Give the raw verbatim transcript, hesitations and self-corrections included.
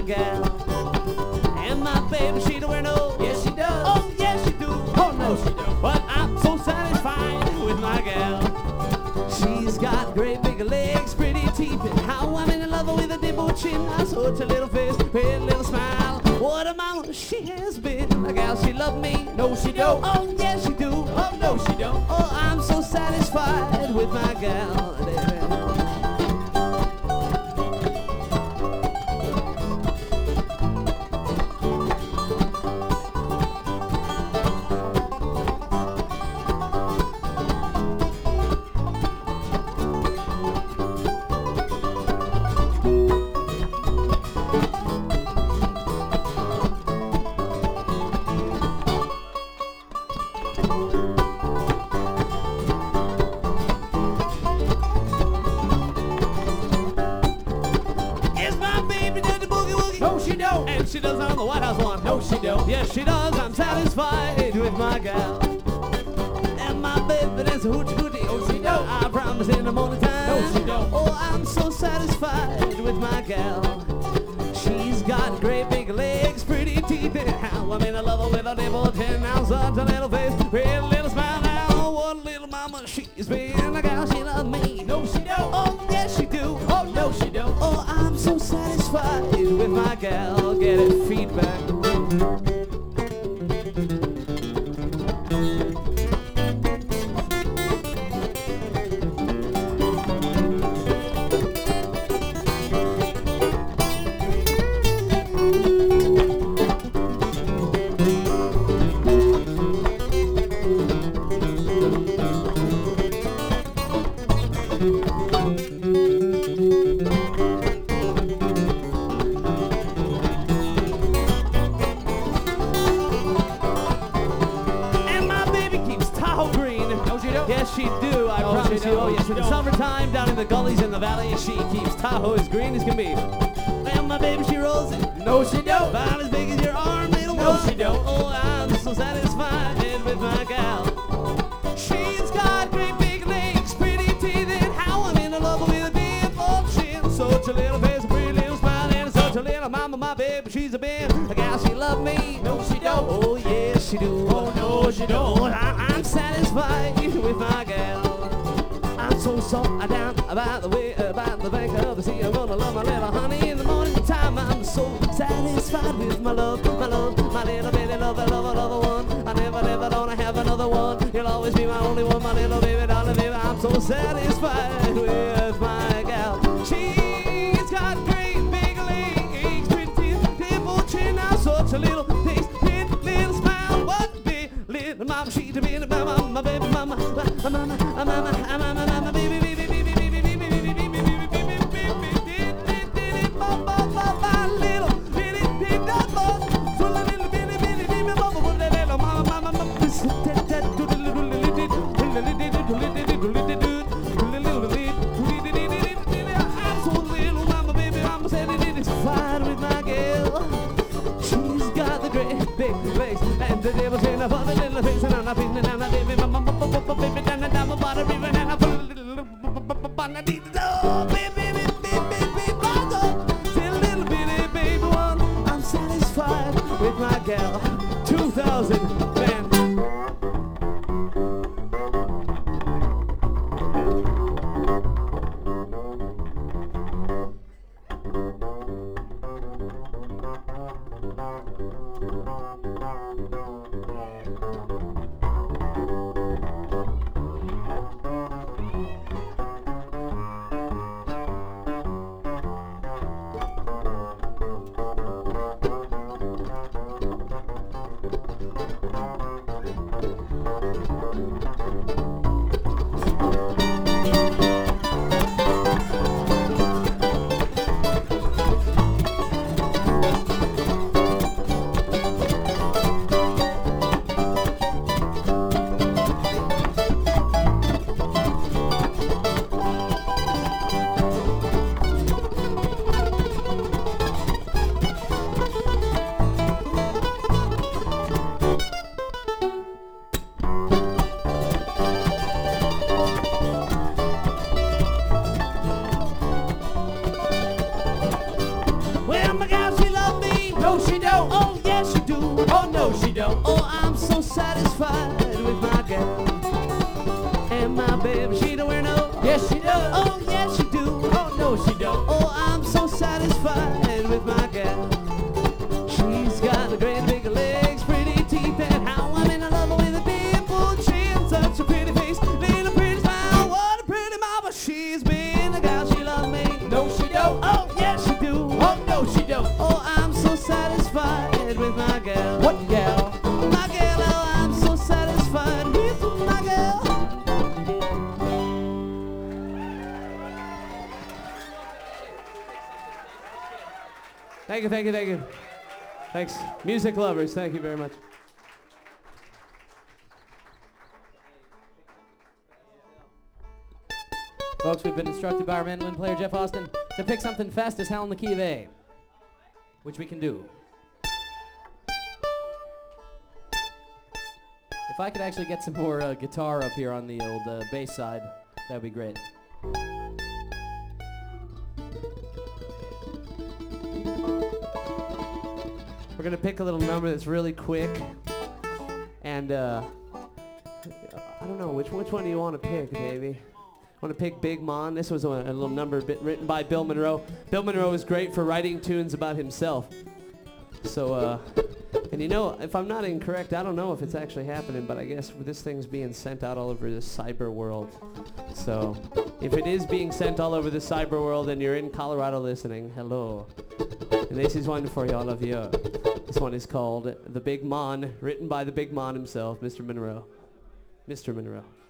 gal. And my baby, she don't wear no. Yes, she does. Oh, yes, she do. Oh, no, she don't. But I'm so satisfied with my gal. She's got great big legs, pretty teeth, and how I'm in love with a dimple chin. I such a little face, pretty little smile. What a mama she has been. A gal, she love me. No, she don't. Oh, yes, she do. Oh, no, she don't. Oh, I'm so satisfied with my gal. And she does on the White House one. No, she don't. Yes, she does. I'm satisfied with my gal. And my baby dance a hoochie coochie. Oh, she don't. I promise in the morning time. No, she don't. Oh, I'm so satisfied with my gal. She's got great big legs, pretty teeth, and how I'm in love with a nipple ten. Now such a little face, pretty little smile. Now what a little mama she's been. A gal, she love me. No, she don't. Oh, yes, she do. Oh, no, she don't. Oh, I'm so satisfied with my gal. Get it, feedback. Yes, she do, I No, promise she you. don't. Oh, yes, She in the don't. summertime, down in the gullies in the valley, she keeps Tahoe as green as can be. And my baby, she rolls it. No, she don't. About as big as your arm, little No, one. she don't. Oh, I'm so satisfied with my gal. She's got great big legs, pretty teeth, and how I'm in love with a dimple chin. Such a little face, a pretty little smile, and such a little mama, my baby, she's a been. A gal, she love me. No, she don't. Oh, yes, she do. Oh, no, she don't. Oh, I, I'm satisfied with my gal. I'm so so down about the way about the bank of the sea. I'm gonna love my little honey in the morning time. I'm so satisfied with my love, my love, my little baby love, I love, I love one. I never, never gonna have another one. You'll always be my only one, my little baby, darling baby. I'm so satisfied with my gal. She's got great big legs, pretty dimple chin, now such a little face, pretty little smile. What big little mama, she's a big mama, my baby mama, my mama, my mama, my mama, mama, baby, baby, baby, baby, baby, baby, baby, baby, baby, baby, and the devil's in a funny little face, and I'm not feeling, and I'm not baby, my mama, baby, down and down my bottom river, and I put a little bun, I need to know, baby, baby, baby, baby, bottom, till a little bitty baby one. I'm satisfied with my gal. two thousand man. my baby, she don't wear no. Yes, she does. Oh, yes, she do. Oh, no, she don't. Oh, I'm so satisfied with my gal. She's got the great big legs, pretty teeth, and how I'm in love with a dimple chin. Such a pretty face, little pretty smile. What a pretty mama she's been. The gal, she loves me. No, she don't. Oh, yes, she do. Oh, no, she don't. Oh, I'm so satisfied with my gal. What gal? My gal, oh, I'm so satisfied with my gal. Thank you, thank you, thank you. Thanks. Music lovers, thank you very much. Folks, we've been instructed by our mandolin player, Jeff Austin, to pick something fast as hell in the key of A, which we can do. If I could actually get some more uh, guitar up here on the old uh, bass side, that'd be great. We're gonna pick a little number that's really quick, and uh, I don't know which which one do you want to pick, baby? Want to pick Big Mon? This was a, a little number bit written by Bill Monroe. Bill Monroe is great for writing tunes about himself. So, uh, and you know, if I'm not incorrect, I don't know if it's actually happening, but I guess this thing's being sent out all over the cyber world. So, if it is being sent all over the cyber world and you're in Colorado listening, hello. And this is one for all of you. This one is called The Big Mon, written by the Big Mon himself, Mister Monroe. Mister Monroe.